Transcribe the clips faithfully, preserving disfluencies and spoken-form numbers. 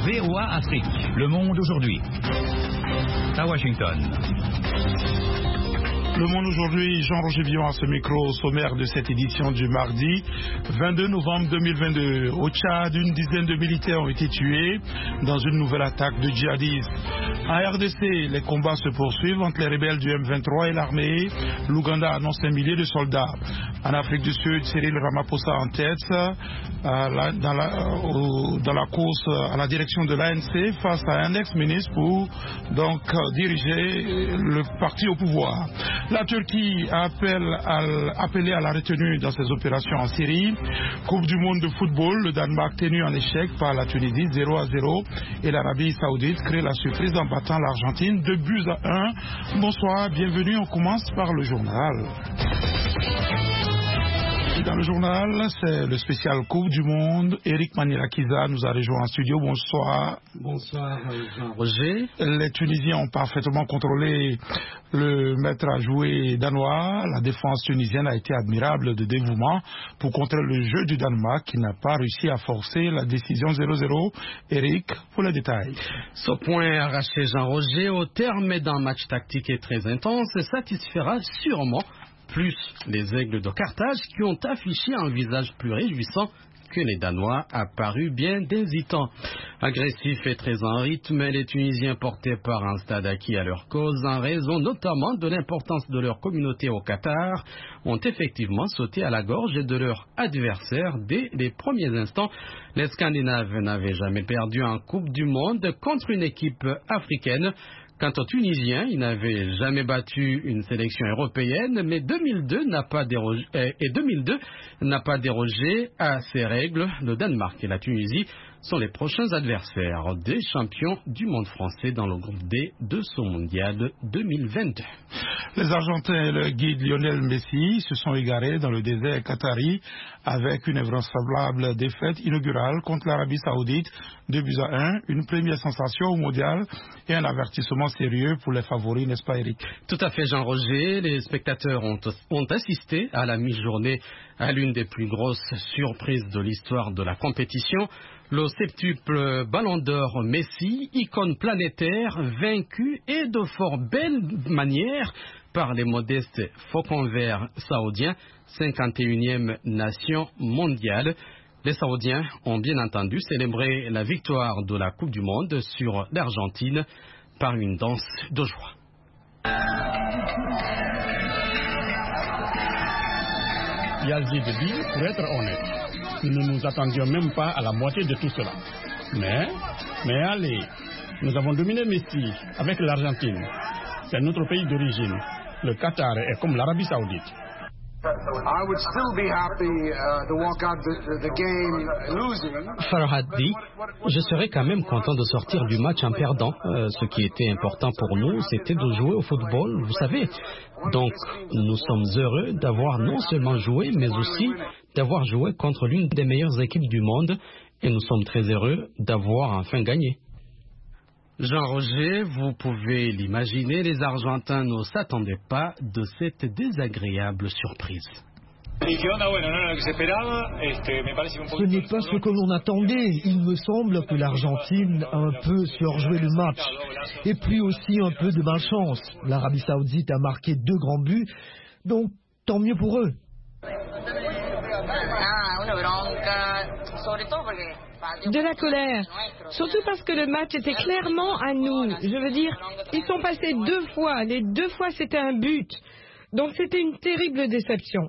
V O A Afrique. Le monde aujourd'hui. À Washington. Le Monde aujourd'hui, Jean-Roger Villon à ce micro au sommaire de cette édition du mardi vingt-deux novembre deux mille vingt-deux. Au Tchad, une dizaine de militaires ont été tués dans une nouvelle attaque de djihadistes. En R D C, les combats se poursuivent entre les rebelles du M vingt-trois et l'armée. L'Ouganda annonce un millier de soldats. En Afrique du Sud, Cyril Ramaphosa en tête euh, la, dans, la, euh, dans la course à la direction de l'A N C face à un ex-ministre pour donc euh, diriger le parti au pouvoir. La Turquie appelle à, appelé à la retenue dans ses opérations en Syrie. Coupe du monde de football, le Danemark tenu en échec par la Tunisie zéro à zéro et l'Arabie Saoudite crée la surprise en battant l'Argentine deux buts à un. Bonsoir, bienvenue, on commence par le journal. Dans le journal, c'est le spécial Coupe du Monde. Eric Manirakiza nous a rejoint en studio. Bonsoir. Bonsoir, Jean-Roger. Les Tunisiens ont parfaitement contrôlé le maître à jouer danois. La défense tunisienne a été admirable de dévouement pour contrer le jeu du Danemark qui n'a pas réussi à forcer la décision zéro zéro. Eric, pour les détails. Ce point arraché, Jean-Roger, au terme d'un match tactique et très intense, satisfera sûrement plus les Aigles de Carthage qui ont affiché un visage plus réjouissant que les Danois, apparus bien hésitants. Agressifs et très en rythme, les Tunisiens portés par un stade acquis à leur cause, en raison notamment de l'importance de leur communauté au Qatar, ont effectivement sauté à la gorge de leur adversaire dès les premiers instants. Les Scandinaves n'avaient jamais perdu en Coupe du Monde contre une équipe africaine. Quant aux Tunisiens, ils n'avaient jamais battu une sélection européenne, mais deux mille deux n'a pas dérogé, et deux mille deux n'a pas dérogé à ces règles. Le Danemark et la Tunisie sont les prochains adversaires des champions du monde français dans le groupe D de ce mondial deux mille vingt-deux. Les Argentins et le guide Lionel Messi se sont égarés dans le désert qatari avec une invraisemblable défaite inaugurale contre l'Arabie Saoudite, deux buts à un, une première sensation au mondial et un avertissement sérieux pour les favoris, n'est-ce pas Eric? Tout à fait Jean-Roger, les spectateurs ont, ont assisté à la mi-journée à l'une des plus grosses surprises de l'histoire de la compétition. Le septuple Ballon d'Or Messi, icône planétaire, vaincu et de fort belle manière par les modestes Faucons Verts saoudiens, cinquante et unième nation mondiale. Les Saoudiens ont bien entendu célébré la victoire de la Coupe du Monde sur l'Argentine par une danse de joie. Yazid dit, pour être honnête, nous ne nous attendions même pas à la moitié de tout cela. Mais, mais allez, nous avons dominé Messi avec l'Argentine. C'est notre pays d'origine. Le Qatar est comme l'Arabie Saoudite. Farhad dit, je serais quand même content de sortir du match en perdant. Euh, ce qui était important pour nous, c'était de jouer au football, vous savez. Donc, nous sommes heureux d'avoir non seulement joué, mais aussi d'avoir joué contre l'une des meilleures équipes du monde. Et nous sommes très heureux d'avoir enfin gagné. Jean-Roger, vous pouvez l'imaginer, les Argentins ne s'attendaient pas de cette désagréable surprise. Ce n'est pas ce que l'on attendait. Il me semble que l'Argentine a un peu surjoué le match. Et puis aussi un peu de malchance. L'Arabie Saoudite a marqué deux grands buts, donc tant mieux pour eux. De la colère, surtout parce que le match était clairement à nous. Je veux dire, ils sont passés deux fois, les deux fois c'était un but. Donc c'était une terrible déception.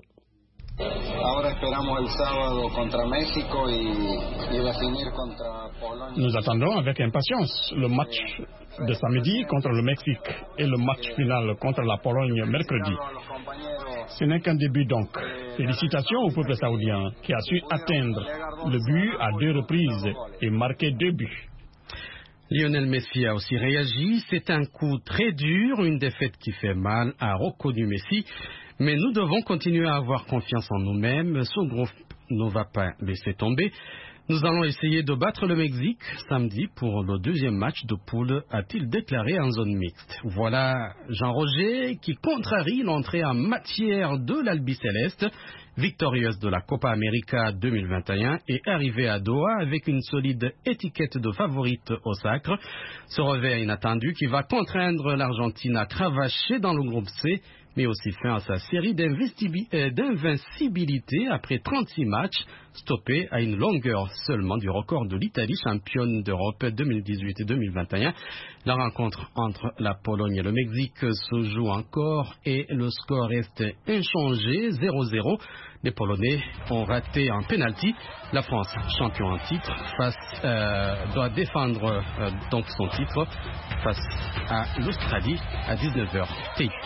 Nous attendons avec impatience le match de samedi contre le Mexique et le match final contre la Pologne mercredi. Ce n'est qu'un début donc. Félicitations au peuple saoudien qui a su atteindre le but à deux reprises et marquer deux buts. Lionel Messi a aussi réagi. C'est un coup très dur, une défaite qui fait mal, a reconnu Messi. Mais nous devons continuer à avoir confiance en nous-mêmes. Ce groupe ne va pas laisser tomber. Nous allons essayer de battre le Mexique samedi pour le deuxième match de poule, a-t-il déclaré en zone mixte. Voilà Jean-Roger qui contrarie l'entrée en matière de l'Albi Céleste. victorieuse de la Copa América deux mille vingt et un, est arrivée à Doha avec une solide étiquette de favorite au sacre. Ce revers inattendu qui va contraindre l'Argentine à cravacher dans le groupe C, mais aussi fin à sa série d'invincibilité après trente-six matchs, stoppé à une longueur seulement du record de l'Italie, championne d'Europe deux mille dix-huit et deux mille vingt et un. La rencontre entre la Pologne et le Mexique se joue encore et le score reste inchangé, zéro zéro. Les Polonais ont raté un penalty. La France, champion en titre, face, euh, doit défendre euh, donc son titre face à l'Australie à dix-neuf heures T I.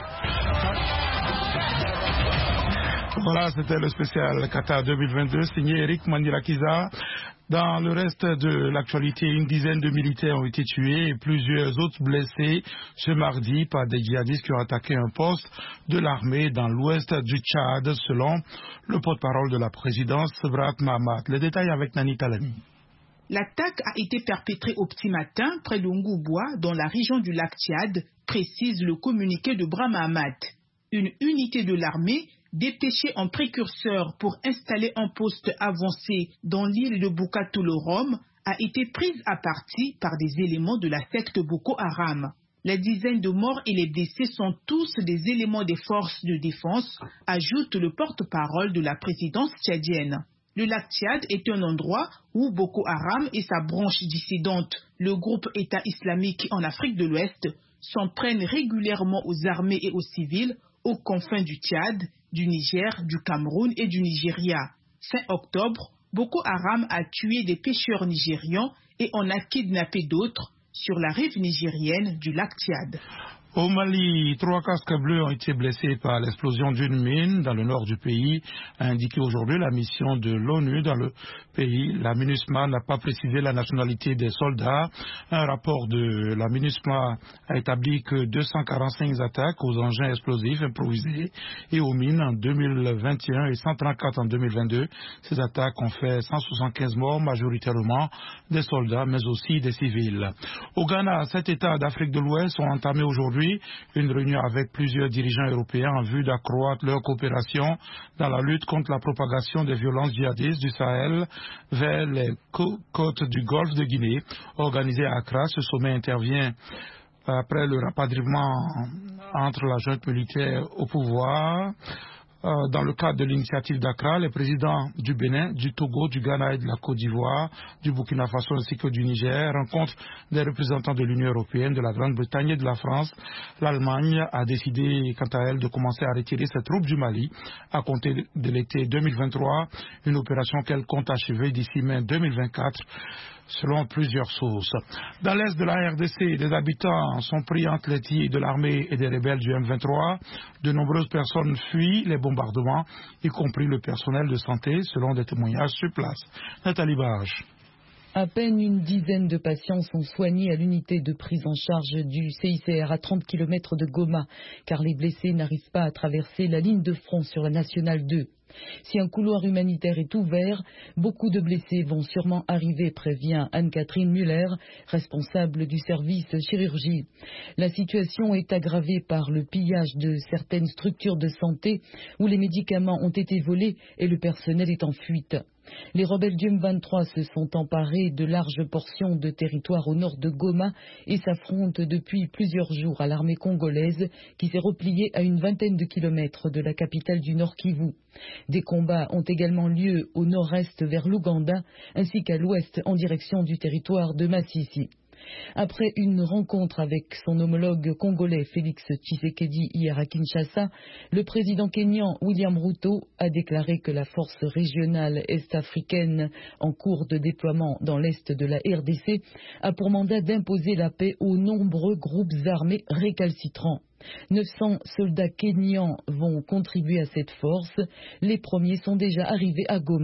Voilà, c'était le spécial Qatar deux mille vingt-deux, signé Eric Mandirakiza. Dans le reste de l'actualité, une dizaine de militaires ont été tués et plusieurs autres blessés ce mardi par des djihadistes qui ont attaqué un poste de l'armée dans l'ouest du Tchad, selon le porte-parole de la présidence, Sebrat Mahamat. Les détails avec Nani Talani. L'attaque a été perpétrée au petit matin près de Ngouboua, dans la région du lac Tchad, précise le communiqué de Brahmamat. Une unité de l'armée dépêchée en précurseur pour installer un poste avancé dans l'île de Boukatoul-Rom a été prise à partie par des éléments de la secte Boko Haram. Les dizaines de morts et les blessés sont tous des éléments des forces de défense, ajoute le porte-parole de la présidence tchadienne. Le lac Tchad est un endroit où Boko Haram et sa branche dissidente, le groupe État islamique en Afrique de l'Ouest, s'en prennent régulièrement aux armées et aux civils aux confins du Tchad, du Niger, du Cameroun et du Nigeria. Fin octobre, Boko Haram a tué des pêcheurs nigérians et en a kidnappé d'autres sur la rive nigérienne du lac Tchad. Au Mali, trois casques bleus ont été blessés par l'explosion d'une mine dans le nord du pays, a indiqué aujourd'hui la mission de l'ONU dans le pays. La MINUSMA n'a pas précisé la nationalité des soldats. Un rapport de la MINUSMA a établi que deux cent quarante-cinq attaques aux engins explosifs improvisés et aux mines en deux mille vingt et un et cent trente-quatre en deux mille vingt-deux. Ces attaques ont fait cent soixante-quinze morts, majoritairement des soldats, mais aussi des civils. Au Ghana, sept États d'Afrique de l'Ouest ont entamé aujourd'hui une réunion avec plusieurs dirigeants européens en vue d'accroître leur coopération dans la lutte contre la propagation des violences djihadistes du Sahel vers les côtes du golfe de Guinée. Organisé à Accra, ce sommet intervient après le rapatriement entre la junte militaire au pouvoir. Dans le cadre de l'initiative d'Accra, les présidents du Bénin, du Togo, du Ghana et de la Côte d'Ivoire, du Burkina Faso ainsi que du Niger rencontrent des représentants de l'Union européenne, de la Grande-Bretagne et de la France. L'Allemagne a décidé, quant à elle, de commencer à retirer ses troupes du Mali à compter de l'été deux mille vingt-trois, une opération qu'elle compte achever d'ici mai deux mille vingt-quatre. Selon plusieurs sources. Dans l'est de la R D C, des habitants sont pris entre les tirs de l'armée et des rebelles du M vingt-trois. De nombreuses personnes fuient les bombardements, y compris le personnel de santé, selon des témoignages sur place. Nathalie Barge. À peine une dizaine de patients sont soignés à l'unité de prise en charge du C I C R à trente kilomètres de Goma, car les blessés n'arrivent pas à traverser la ligne de front sur la Nationale deux. Si un couloir humanitaire est ouvert, beaucoup de blessés vont sûrement arriver, prévient Anne-Catherine Muller, responsable du service chirurgie. La situation est aggravée par le pillage de certaines structures de santé où les médicaments ont été volés et le personnel est en fuite. Les rebelles du M vingt-trois se sont emparés de larges portions de territoire au nord de Goma et s'affrontent depuis plusieurs jours à l'armée congolaise qui s'est repliée à une vingtaine de kilomètres de la capitale du Nord Kivu. Des combats ont également lieu au nord-est vers l'Ouganda ainsi qu'à l'ouest en direction du territoire de Massissi. Après une rencontre avec son homologue congolais Félix Tshisekedi hier à Kinshasa, le président kényan William Ruto a déclaré que la force régionale est-africaine en cours de déploiement dans l'est de la R D C a pour mandat d'imposer la paix aux nombreux groupes armés récalcitrants. neuf cents soldats kenyans vont contribuer à cette force. Les premiers sont déjà arrivés à Goma.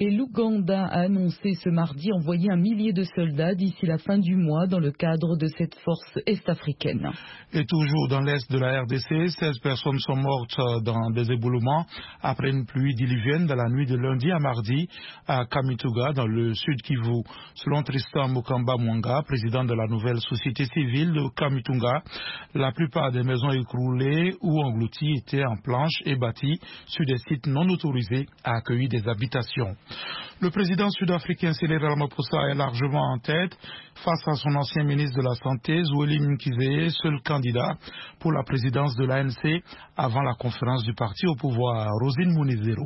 Et l'Ouganda a annoncé ce mardi envoyer un millier de soldats d'ici la fin du mois dans le cadre de cette force est-africaine. Et toujours dans l'est de la R D C, seize personnes sont mortes dans des éboulements après une pluie diluvienne dans la nuit de lundi à mardi à Kamituga, dans le sud Kivu. Selon Tristan Mukamba Mwanga, président de la nouvelle société civile de Kamituga, la plupart des maisons écroulées ou englouties étaient en planches et bâties sur des sites non autorisés à accueillir des habitations. Le président sud-africain Cyril Ramaphosa est largement en tête face à son ancien ministre de la Santé, Zweli Mkhize, seul candidat pour la présidence de l'A N C avant la conférence du parti au pouvoir. Rosine Mounezero.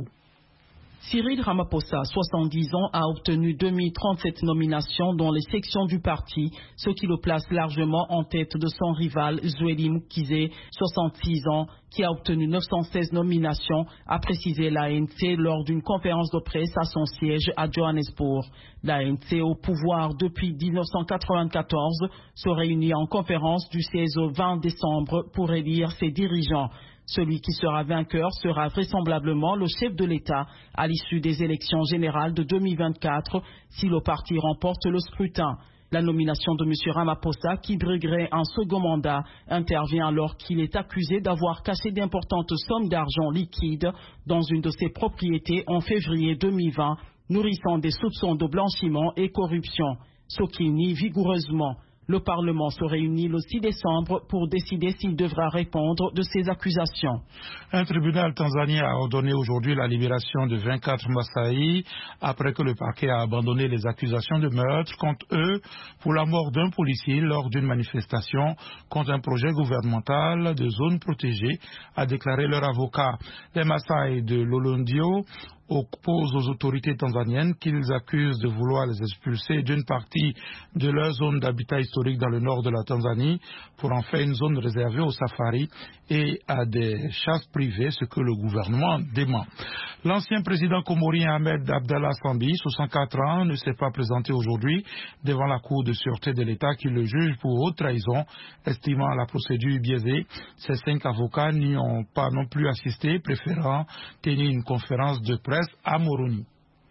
Cyril Ramaphosa, soixante-dix ans, a obtenu deux mille trente-sept nominations dans les sections du parti, ce qui le place largement en tête de son rival Zweli Mkhize, soixante-six ans, qui a obtenu neuf cent seize nominations, a précisé l'A N C lors d'une conférence de presse à son siège à Johannesburg. L'A N C au pouvoir depuis mille neuf cent quatre-vingt-quatorze se réunit en conférence du seize au vingt décembre pour élire ses dirigeants. Celui qui sera vainqueur sera vraisemblablement le chef de l'État à l'issue des élections générales de deux mille vingt-quatre si le parti remporte le scrutin. La nomination de M. Ramaphosa, qui briguerait un second mandat, intervient alors qu'il est accusé d'avoir caché d'importantes sommes d'argent liquide dans une de ses propriétés en février deux mille vingt, nourrissant des soupçons de blanchiment et corruption, ce qu'il nie vigoureusement. Le Parlement se réunit le six décembre pour décider s'il devra répondre de ces accusations. Un tribunal tanzanien a ordonné aujourd'hui la libération de vingt-quatre Maasai après que le parquet a abandonné les accusations de meurtre contre eux pour la mort d'un policier lors d'une manifestation contre un projet gouvernemental de zone protégée, a déclaré leur avocat. Les Maasai de Lolondio opposent aux autorités tanzaniennes qu'ils accusent de vouloir les expulser d'une partie de leur zone d'habitat historique dans le nord de la Tanzanie pour en faire une zone réservée aux safaris et à des chasses privées, ce que le gouvernement dément. L'ancien président comorien Ahmed Abdallah Sambi, soixante-quatre ans, ne s'est pas présenté aujourd'hui devant la Cour de sûreté de l'État qui le juge pour haute trahison, estimant la procédure biaisée. Ces cinq avocats n'y ont pas non plus assisté, préférant tenir une conférence de presse à Moroni.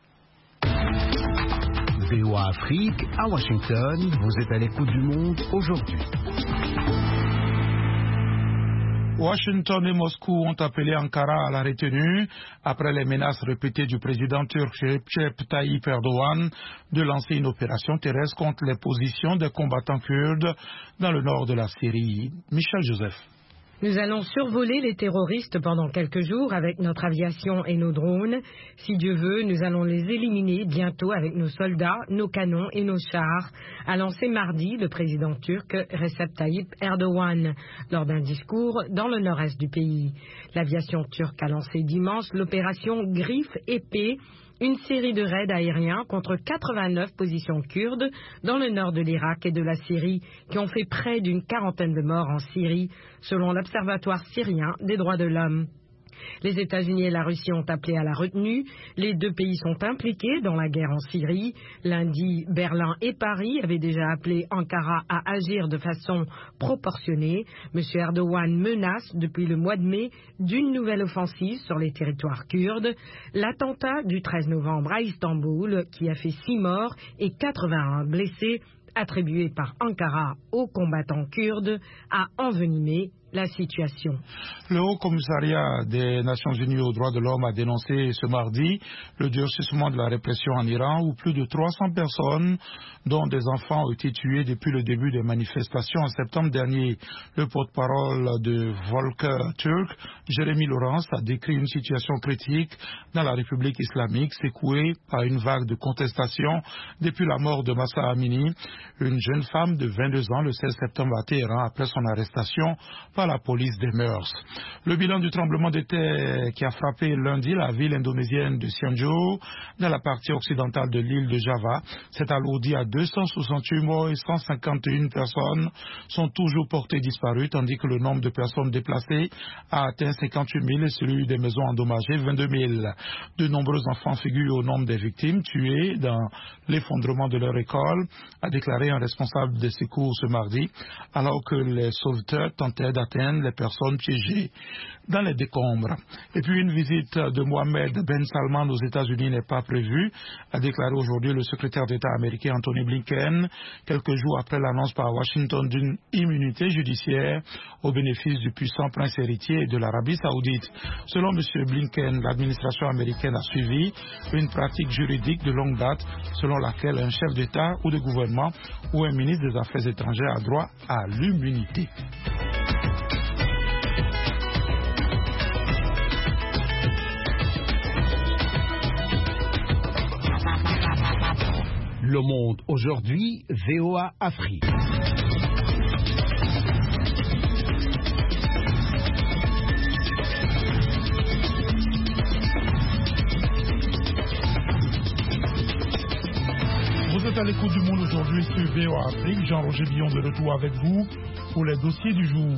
V O A Afrique, à Washington, vous êtes à l'écoute du monde aujourd'hui. Washington et Moscou ont appelé Ankara à la retenue après les menaces répétées du président turc Recep Tayyip Erdogan de lancer une opération terrestre contre les positions des combattants kurdes dans le nord de la Syrie. Michel Joseph. Nous allons survoler les terroristes pendant quelques jours avec notre aviation et nos drones. Si Dieu veut, nous allons les éliminer bientôt avec nos soldats, nos canons et nos chars, a lancé mardi le président turc Recep Tayyip Erdogan lors d'un discours dans le nord-est du pays. L'aviation turque a lancé dimanche l'opération Griffe épée, une série de raids aériens contre quatre-vingt-neuf positions kurdes dans le nord de l'Irak et de la Syrie qui ont fait près d'une quarantaine de morts en Syrie, selon l'Observatoire syrien des droits de l'homme. Les États-Unis et la Russie ont appelé à la retenue. Les deux pays sont impliqués dans la guerre en Syrie. Lundi, Berlin et Paris avaient déjà appelé Ankara à agir de façon proportionnée. M. Erdogan menace depuis le mois de mai d'une nouvelle offensive sur les territoires kurdes. L'attentat du treize novembre à Istanbul, qui a fait six morts et quatre-vingt-un blessés, attribué par Ankara aux combattants kurdes, a envenimé la situation. Le Haut Commissariat des Nations Unies aux droits de l'homme a dénoncé ce mardi le durcissement de la répression en Iran où plus de trois cents personnes, dont des enfants, ont été tuées depuis le début des manifestations en septembre dernier. Le porte-parole de Volker Turk, Jérémy Laurence, a décrit une situation critique dans la République islamique secouée par une vague de contestation depuis la mort de Mahsa Amini, une jeune femme de vingt-deux ans le seize septembre à Téhéran après son arrestation par la police des mœurs. Le bilan du tremblement de terre qui a frappé lundi la ville indonésienne de Cianjur dans la partie occidentale de l'île de Java s'est alourdi à deux cent soixante-huit morts et cent cinquante et une personnes sont toujours portées disparues, tandis que le nombre de personnes déplacées a atteint cinquante-huit mille et celui des maisons endommagées vingt-deux mille. De nombreux enfants figurent au nombre des victimes tuées dans l'effondrement de leur école, a déclaré un responsable des secours ce mardi, alors que les sauveteurs tentaient d'atteindre atteindre les personnes piégées dans les décombres. Et puis une visite de Mohamed Ben Salman aux États-Unis n'est pas prévue, a déclaré aujourd'hui le secrétaire d'État américain Anthony Blinken, quelques jours après l'annonce par Washington d'une immunité judiciaire au bénéfice du puissant prince héritier de l'Arabie Saoudite. Selon M. Blinken, l'administration américaine a suivi une pratique juridique de longue date selon laquelle un chef d'État ou de gouvernement ou un ministre des Affaires étrangères a droit à l'immunité. Le Monde aujourd'hui, V O A Afrique. Vous êtes à l'écoute du Monde aujourd'hui sur V O A Afrique. Jean-Roger Billon de retour avec vous pour les dossiers du jour.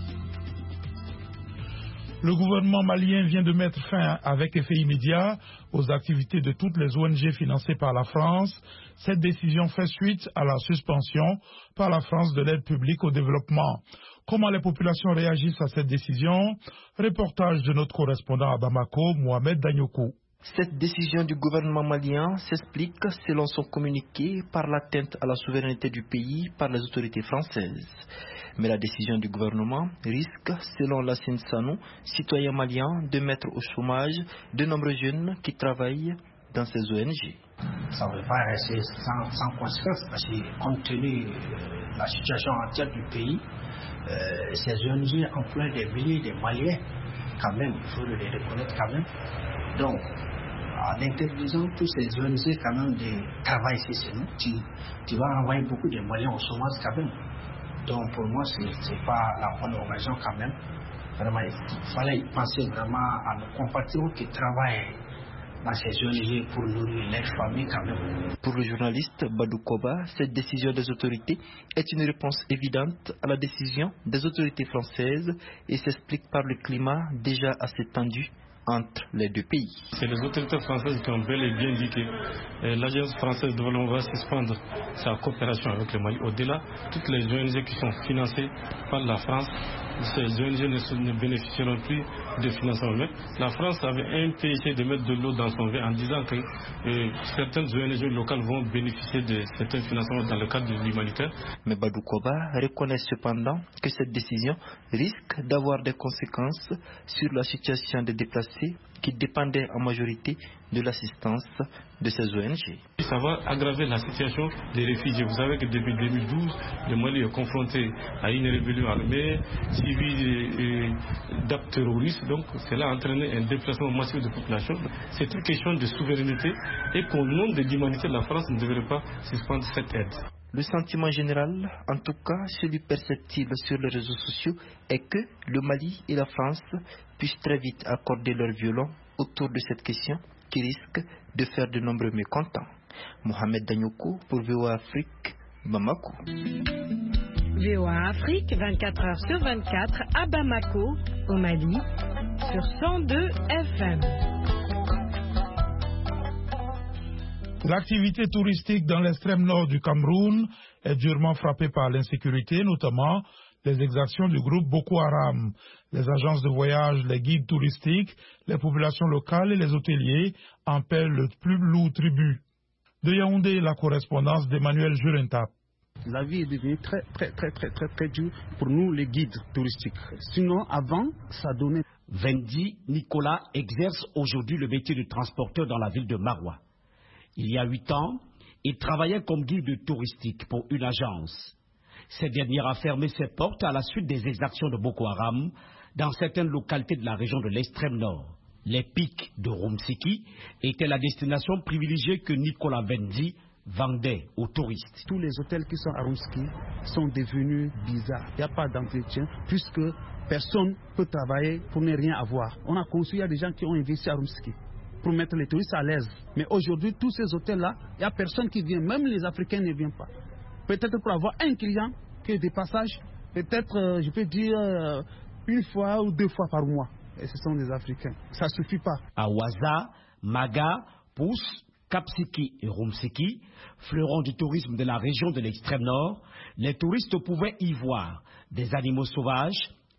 Le gouvernement malien vient de mettre fin avec effet immédiat aux activités de toutes les O N G financées par la France. Cette décision fait suite à la suspension par la France de l'aide publique au développement. Comment les populations réagissent à cette décision? Reportage de notre correspondant à Bamako, Mohamed Danyoko. Cette décision du gouvernement malien s'explique, selon son communiqué, par l'atteinte à la souveraineté du pays par les autorités françaises. Mais la décision du gouvernement risque, selon Lassine Sanou, citoyen malien, de mettre au chômage de nombreux jeunes qui travaillent dans ces O N G. Ça ne va pas rester sans, sans conséquence parce que compte tenu de la situation entière du pays, euh, ces O N G emploient des milliers de Maliens quand même, il faut les reconnaître quand même. Donc, en interdisant tous ces O N G quand même de travail ici chez nous, tu, tu vas envoyer beaucoup de Maliens au chômage quand même. Donc pour moi, ce n'est pas la bonne occasion quand même. Vraiment, il fallait y penser vraiment à nos compatriotes qui travaillent dans ces O N G pour nourrir leurs familles quand même. Pour le journaliste Badou Koba, cette décision des autorités est une réponse évidente à la décision des autorités françaises et s'explique par le climat déjà assez tendu entre les deux pays. C'est les autorités françaises qui ont bel et bien dit que euh, l'agence française de développement va suspendre sa coopération avec le Mali. Au-delà, toutes les O N G qui sont financées par la France, ces O N G ne, ne bénéficieront plus de financement. Mais la France avait un péché de mettre de l'eau dans son vin en disant que euh, certaines O N G locales vont bénéficier de certains financements dans le cadre de l'humanitaire. Mais Badou Koba reconnaît cependant que cette décision risque d'avoir des conséquences sur la situation des déplacés qui dépendaient en majorité de l'assistance de ces O N G. Ça va aggraver la situation des réfugiés. Vous savez que depuis deux mille douze, le Mali est confronté à une rébellion armée, suivie d'actes terroristes. Donc cela a entraîné un déplacement massif de population. C'est une question de souveraineté et qu'au nom de l'humanité, la France ne devrait pas suspendre cette aide. Le sentiment général, en tout cas celui perceptible sur les réseaux sociaux, est que le Mali et la France puissent très vite accorder leur violon autour de cette question qui risque de faire de nombreux mécontents. Mohamed Danyoko pour V O A Afrique, Bamako. V O A Afrique, vingt-quatre heures sur vingt-quatre, à Bamako, au Mali, sur cent deux F M. L'activité touristique dans l'extrême nord du Cameroun est durement frappée par l'insécurité, notamment les exactions du groupe Boko Haram. Les agences de voyage, les guides touristiques, les populations locales et les hôteliers en paient le plus lourd tribut. De Yaoundé, la correspondance d'Emmanuel Jurentap. La vie est devenue très, très, très, très, très, très dure pour nous, les guides touristiques. Sinon, avant, ça donnait. Vendi Nicolas exerce aujourd'hui le métier de transporteur dans la ville de Maroua. Il y a huit ans, il travaillait comme guide touristique pour une agence. Cette dernière a fermé ses portes à la suite des exactions de Boko Haram dans certaines localités de la région de l'extrême nord. Les pics de Rumsiki étaient la destination privilégiée que Nicolas Vendi vendait aux touristes. Tous les hôtels qui sont à Rumsiki sont devenus bizarres. Il n'y a pas d'entretien puisque personne ne peut travailler pour ne rien avoir. On a conçu, il y a des gens qui ont investi à Rumsiki pour mettre les touristes à l'aise. Mais aujourd'hui, tous ces hôtels-là, il n'y a personne qui vient. Même les Africains ne viennent pas. Peut-être pour avoir un client qui est des passages, peut-être, euh, je peux dire, euh, une fois ou deux fois par mois. Et ce sont des Africains. Ça ne suffit pas. À Ouaza, Maga, Pousse, Kapsiki et Rumsiki, fleurons du tourisme de la région de l'extrême nord, les touristes pouvaient y voir des animaux sauvages,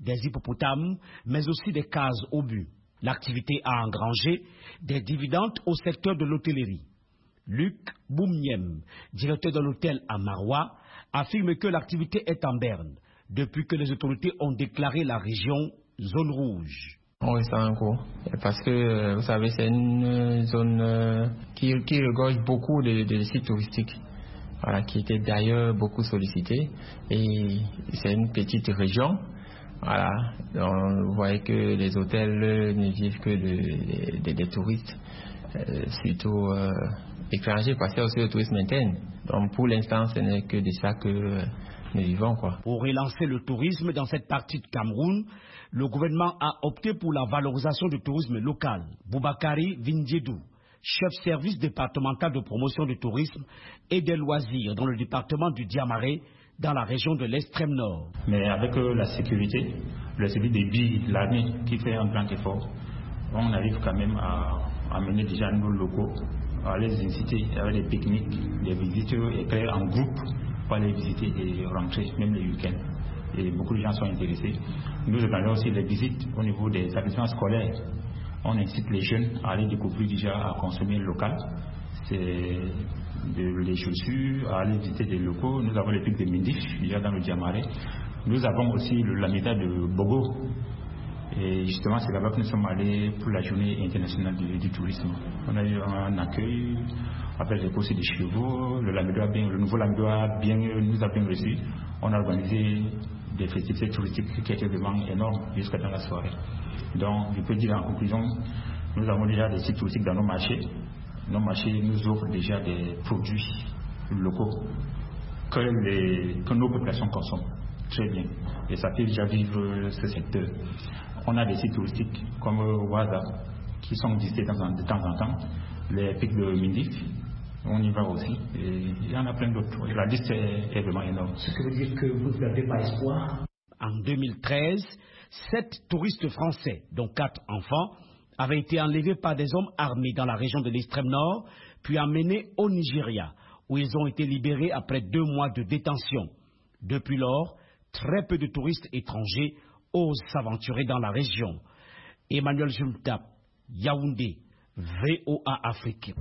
des hippopotames, mais aussi des cases au but. L'activité a engrangé des dividendes au secteur de l'hôtellerie. Luc Boumniem, directeur de l'hôtel à Maroua, affirme que l'activité est en berne depuis que les autorités ont déclaré la région zone rouge. On ressent un coup, parce que vous savez, c'est une zone qui, qui regorge beaucoup de, de sites touristiques, voilà, qui étaient d'ailleurs beaucoup sollicités, et c'est une petite région. Voilà, donc vous voyez que les hôtels ne vivent que de, de, de, des touristes, euh, surtout euh, étrangers, parce qu'il y a aussi le tourisme interne. Donc pour l'instant, ce n'est que de ça que euh, nous vivons, quoi. Pour relancer le tourisme dans cette partie de Cameroun, le gouvernement a opté pour la valorisation du tourisme local. Boubakari Vindjedou, chef service départemental de promotion du tourisme et des loisirs dans le département du Diamaré, dans la région de l'extrême nord. Mais avec euh, la sécurité, le service des billes, l'armée qui fait un grand effort, on arrive quand même à, à mener déjà nos locaux, à les inciter avec des pique-niques, des visites éclairs en groupe pour aller visiter et rentrer, même les week-ends. Et beaucoup de gens sont intéressés. Nous organisons aussi les visites au niveau des établissements scolaires. On incite les jeunes à aller découvrir déjà, à consommer local. C'est de, les chaussures, à aller visiter des locaux. Nous avons les pics de Mindif, déjà dans le Diamaré. Nous avons aussi le Lamida de Bogo. Et justement, c'est là-bas que nous sommes allés pour la journée internationale du, du tourisme. On a eu un accueil avec les courses des chevaux. Le, Lamida bien, le nouveau Lamida bien, nous a bien reçus. On a organisé des festivités touristiques qui étaient vraiment énormes jusqu'à dans la soirée. Donc, je peux dire en conclusion, nous avons déjà des sites touristiques dans nos marchés. Nos marchés nous offrent déjà des produits locaux que, les, que nos populations consomment très bien. Et ça fait déjà vivre ce secteur. On a des sites touristiques comme Ouaza qui sont visités de temps en temps. Les pics de Mindif, on y va aussi. Et il y en a plein d'autres. La liste est, est vraiment énorme. Ce qui veut dire que vous n'avez pas espoir. En deux mille treize, sept touristes français, dont quatre enfants, avaient été enlevés par des hommes armés dans la région de l'extrême nord, puis emmenés au Nigeria, où ils ont été libérés après deux mois de détention. Depuis lors, très peu de touristes étrangers osent s'aventurer dans la région. Emmanuel Jumtap, Yaoundé, V O A Afrique.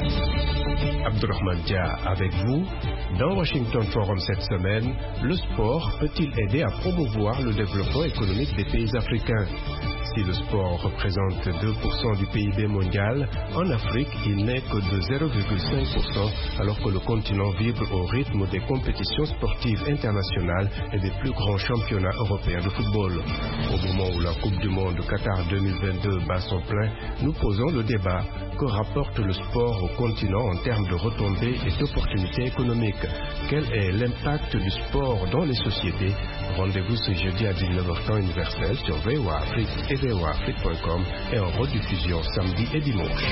Abdurrahman Dia avec vous. Dans Washington Forum cette semaine, le sport peut-il aider à promouvoir le développement économique des pays africains? Si le sport représente deux pour cent du P I B mondial, en Afrique, il n'est que de zéro virgule cinq pour cent, alors que le continent vibre au rythme des compétitions sportives internationales et des plus grands championnats européens de football. Au moment où la Coupe du Monde Qatar deux mille vingt-deux bat son plein, nous posons le débat. Que rapporte le sport au continent en termes de retombées et d'opportunités économiques? Quel est l'impact du sport dans les sociétés? Rendez-vous ce jeudi à dix-neuf heures temps universel sur V O A Afrique et V O A Afrique point com et en rediffusion samedi et dimanche.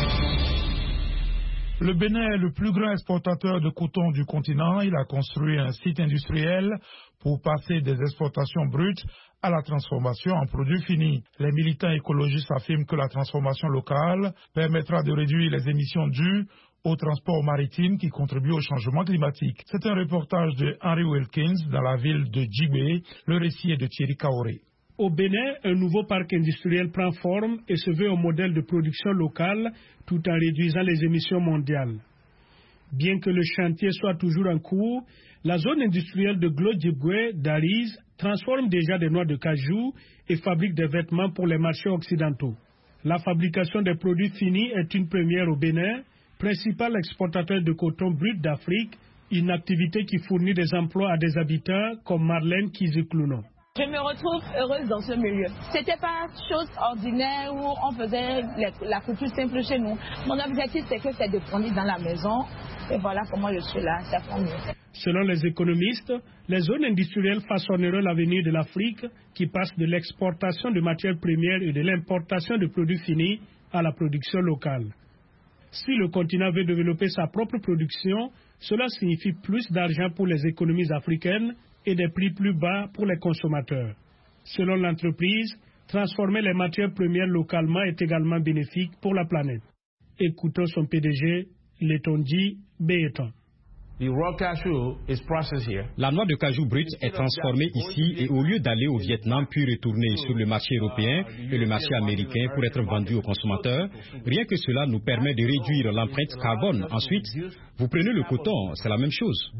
Le Bénin est le plus grand exportateur de coton du continent. Il a construit un site industriel pour passer des exportations brutes à la transformation en produits finis. Les militants écologistes affirment que la transformation locale permettra de réduire les émissions dues au transport maritime qui contribue au changement climatique. C'est un reportage de Henry Wilkins dans la ville de Djibé. Le récit est de Thierry Kaoré. Au Bénin, un nouveau parc industriel prend forme et se veut un modèle de production locale tout en réduisant les émissions mondiales. Bien que le chantier soit toujours en cours, la zone industrielle de Glodjibwe d'Ariz transforme déjà des noix de cajou et fabrique des vêtements pour les marchés occidentaux. La fabrication des produits finis est une première au Bénin, principal exportateur de coton brut d'Afrique, une activité qui fournit des emplois à des habitants comme Marlène Kiziklouno. Je me retrouve heureuse dans ce milieu. C'était pas chose ordinaire où on faisait la couture simple chez nous. Mon objectif, c'est que c'est de grandir dans la maison. Et voilà comment je suis là. Ça fait mieux. Selon les économistes, les zones industrielles façonneront l'avenir de l'Afrique qui passe de l'exportation de matières premières et de l'importation de produits finis à la production locale. Si le continent veut développer sa propre production, cela signifie plus d'argent pour les économies africaines et des prix plus bas pour les consommateurs. Selon l'entreprise, transformer les matières premières localement est également bénéfique pour la planète. Écoutons son P D G, Letonji Beyeton. La noix de cajou brute est transformée ici et au lieu d'aller au Vietnam puis retourner sur le marché européen et le marché américain pour être vendue aux consommateurs, rien que cela nous permet de réduire l'empreinte carbone. Ensuite, vous prenez le coton, c'est la même chose.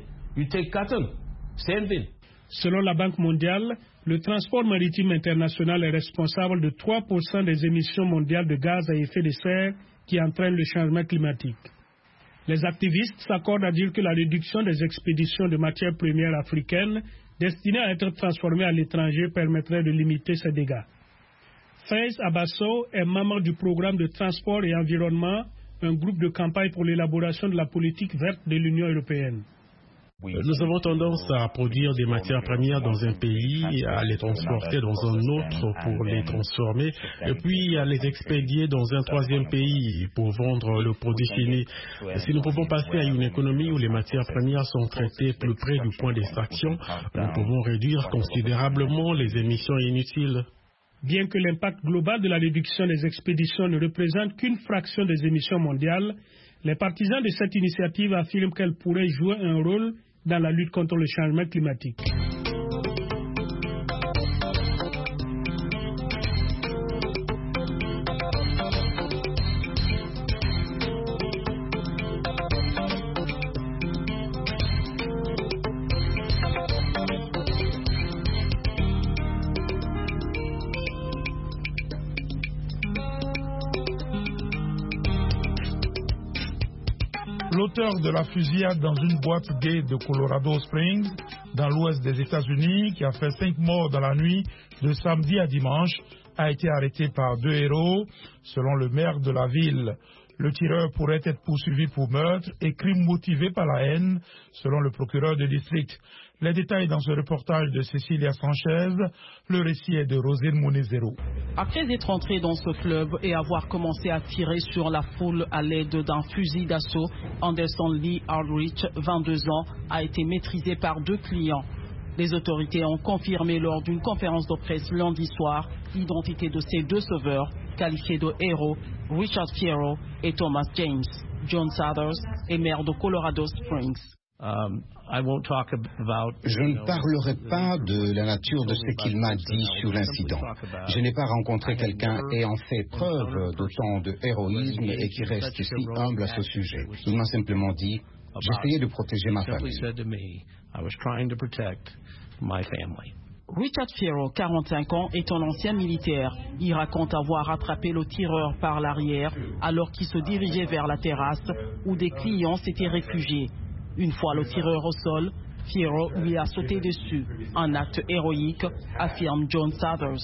Selon la Banque mondiale, le transport maritime international est responsable de trois pour cent des émissions mondiales de gaz à effet de serre qui entraînent le changement climatique. Les activistes s'accordent à dire que la réduction des expéditions de matières premières africaines destinées à être transformées à l'étranger permettrait de limiter ces dégâts. Faiz Abasso est membre du programme de transport et environnement, un groupe de campagne pour l'élaboration de la politique verte de l'Union européenne. Nous avons tendance à produire des matières premières dans un pays, à les transporter dans un autre pour les transformer, et puis à les expédier dans un troisième pays pour vendre le produit fini. Si nous pouvons passer à une économie où les matières premières sont traitées plus près du point d'extraction, nous pouvons réduire considérablement les émissions inutiles. Bien que l'impact global de la réduction des expéditions ne représente qu'une fraction des émissions mondiales, les partisans de cette initiative affirment qu'elle pourrait jouer un rôle dans la lutte contre le changement climatique. L'auteur de la fusillade dans une boîte gay de Colorado Springs, dans l'ouest des États-Unis, qui a fait cinq morts dans la nuit de samedi à dimanche, a été arrêté par deux héros, selon le maire de la ville. Le tireur pourrait être poursuivi pour meurtre et crime motivé par la haine, selon le procureur de district. Les détails dans ce reportage de Cecilia Sanchez. Le récit est de Rosine Monezero. Après être entré dans ce club et avoir commencé à tirer sur la foule à l'aide d'un fusil d'assaut, Anderson Lee Aldrich, vingt-deux ans, a été maîtrisé par deux clients. Les autorités ont confirmé lors d'une conférence de presse lundi soir l'identité de ces deux sauveurs, qualifiés de héros, Richard Fierro et Thomas James. John Sathers est maire de Colorado Springs. Um, I won't talk about, Je ne parlerai pas de la nature de ce qu'il m'a dit sur l'incident. Je n'ai pas rencontré quelqu'un ayant fait preuve d'autant de héroïsme et qui reste si humble à ce sujet. Il m'a simplement dit, j'essayais de protéger ma famille. Richard Fierro, quarante-cinq ans, est un ancien militaire. Il raconte avoir attrapé le tireur par l'arrière alors qu'il se dirigeait vers la terrasse où des clients s'étaient réfugiés. Une fois le tireur au sol, Fierro lui a sauté dessus. Un acte héroïque, affirme John Sathers.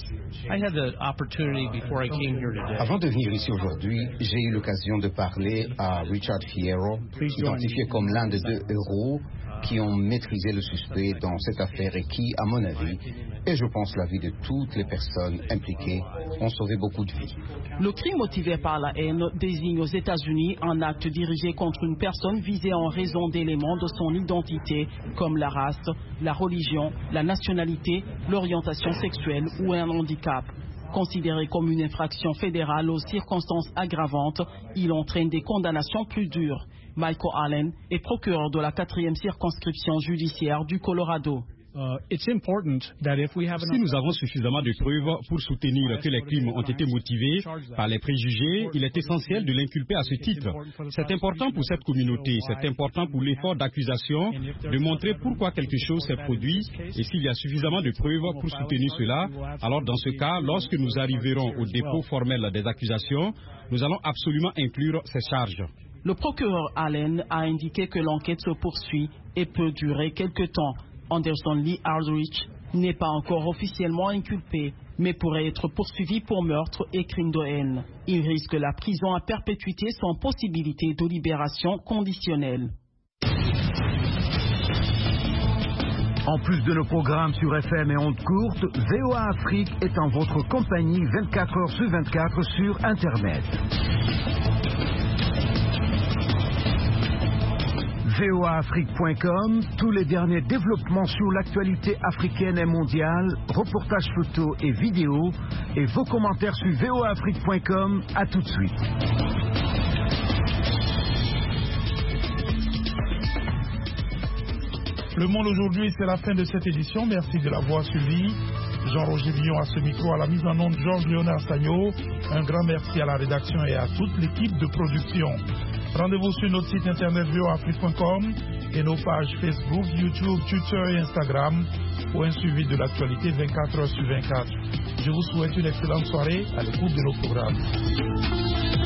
Avant de venir ici aujourd'hui, j'ai eu l'occasion de parler à Richard Fierro, identifié comme l'un des deux héros qui ont maîtrisé le suspect dans cette affaire et qui, à mon avis, et je pense la vie de toutes les personnes impliquées, ont sauvé beaucoup de vies. Le crime motivé par la haine désigne aux États-Unis un acte dirigé contre une personne visée en raison d'éléments de son identité, comme la race, la religion, la nationalité, l'orientation sexuelle ou un handicap. Considéré comme une infraction fédérale aux circonstances aggravantes, il entraîne des condamnations plus dures. Michael Allen est procureur de la quatrième circonscription judiciaire du Colorado. Uh, si nous avons suffisamment de preuves pour soutenir que les crimes ont été motivés par les préjugés, il est essentiel de l'inculper à ce titre. C'est important pour cette communauté, c'est important pour l'effort d'accusation de montrer pourquoi quelque chose s'est produit et s'il y a suffisamment de preuves pour soutenir cela, alors dans ce cas, lorsque nous arriverons au dépôt formel des accusations, nous allons absolument inclure ces charges. Le procureur Allen a indiqué que l'enquête se poursuit et peut durer quelque temps. Anderson Lee Aldrich n'est pas encore officiellement inculpé, mais pourrait être poursuivi pour meurtre et crime de haine. Il risque la prison à perpétuité sans possibilité de libération conditionnelle. En plus de nos programmes sur F M et ondes courtes, V O A Afrique est en votre compagnie vingt-quatre heures sur vingt-quatre sur Internet. V O A Afrique point com, tous les derniers développements sur l'actualité africaine et mondiale, reportages photos et vidéos, et vos commentaires sur V O A Afrique point com. À tout de suite. Le Monde aujourd'hui, c'est la fin de cette édition. Merci de l'avoir suivi. Jean-Roger Villon à ce micro, à la mise en onde Georges Léonard Sagno. Un grand merci à la rédaction et à toute l'équipe de production. Rendez-vous sur notre site internet v o afrique point com et nos pages Facebook, YouTube, Twitter et Instagram pour un suivi de l'actualité vingt-quatre heures sur vingt-quatre. Je vous souhaite une excellente soirée à l'écoute de nos programmes.